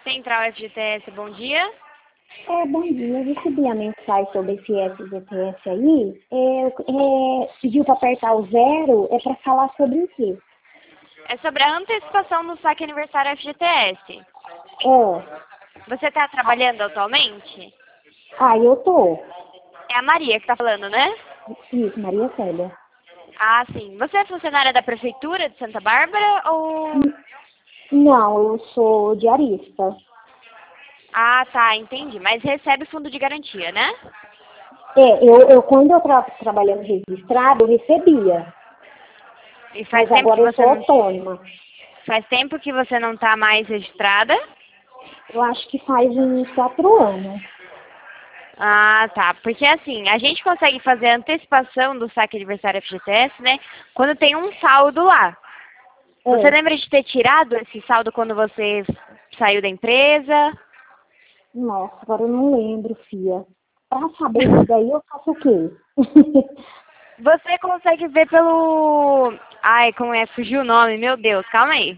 Central FGTS, bom dia. Bom dia. Eu recebi a mensagem sobre esse FGTS aí. Pediu para apertar o 0, é para falar sobre o quê? É sobre a antecipação do saque aniversário FGTS. Você está trabalhando atualmente? Eu tô. É a Maria que está falando, né? Isso, Maria Célia. Ah, sim. Você é funcionária da Prefeitura de Santa Bárbara ou... Não, eu sou diarista. Ah, tá, entendi. Mas recebe fundo de garantia, né? Quando eu trabalhando registrado, eu recebia. E faz Mas tempo que agora eu você sou não... autônoma. Faz tempo que você não está mais registrada? Eu acho que faz uns 4 anos. Ah, tá. Porque assim, a gente consegue fazer a antecipação do saque aniversário FGTS, né? Quando tem um saldo lá. Você lembra de ter tirado esse saldo quando você saiu da empresa? Nossa, agora eu não lembro, filha. Para saber isso daí, eu faço o quê? Você consegue ver pelo... Ai, como é? Fugiu o nome, meu Deus, calma aí.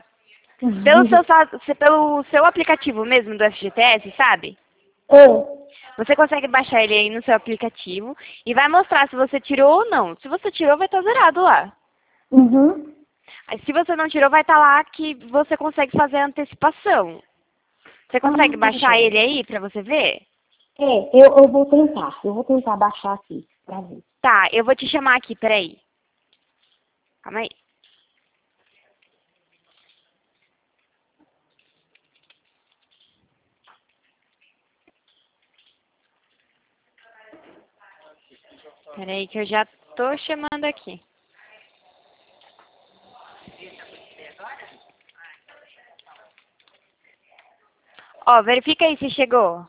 Pelo seu aplicativo mesmo do FGTS, sabe? Você consegue baixar ele aí no seu aplicativo e vai mostrar se você tirou ou não. Se você tirou, vai estar zerado lá. Uhum. Aí, se você não tirou, vai estar lá que você consegue fazer a antecipação. Você consegue Tá baixar bom. ele aí pra você ver? Eu vou tentar. Eu vou tentar baixar aqui pra ver. Tá, eu vou te chamar aqui, peraí. Calma aí. Peraí que eu já tô chamando aqui. Ó, verifica aí se chegou.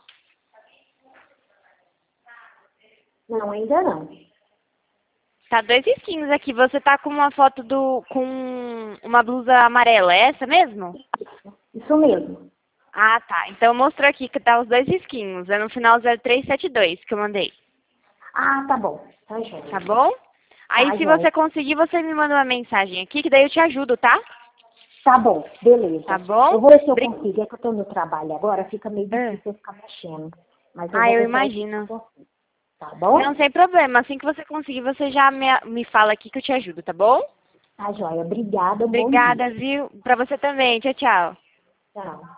Não, ainda não. Tá 2 risquinhos aqui. Você tá com uma foto com uma blusa amarela, é essa mesmo? Isso mesmo. Ah, tá. Então mostrou aqui que tá os 2 risquinhos. É no final 0372 que eu mandei. Ah, tá bom. Tá joia. Tá bom? Aí Tá se joia. você conseguir, você me manda uma mensagem aqui, que daí eu te ajudo, tá? Tá bom, beleza. Tá bom? Eu vou ver se eu Bri- consigo. É que eu tô no trabalho agora, fica meio Ah, difícil eu ficar mexendo. Mas eu Ah, vou eu ver se eu imagino. consigo. Tá Não, bom? sem problema. Assim que você conseguir, você já me fala aqui que eu te ajudo, tá bom? Tá joia. Obrigada, bom dia. Obrigada, viu? Pra você também. Tchau, tchau. Tchau.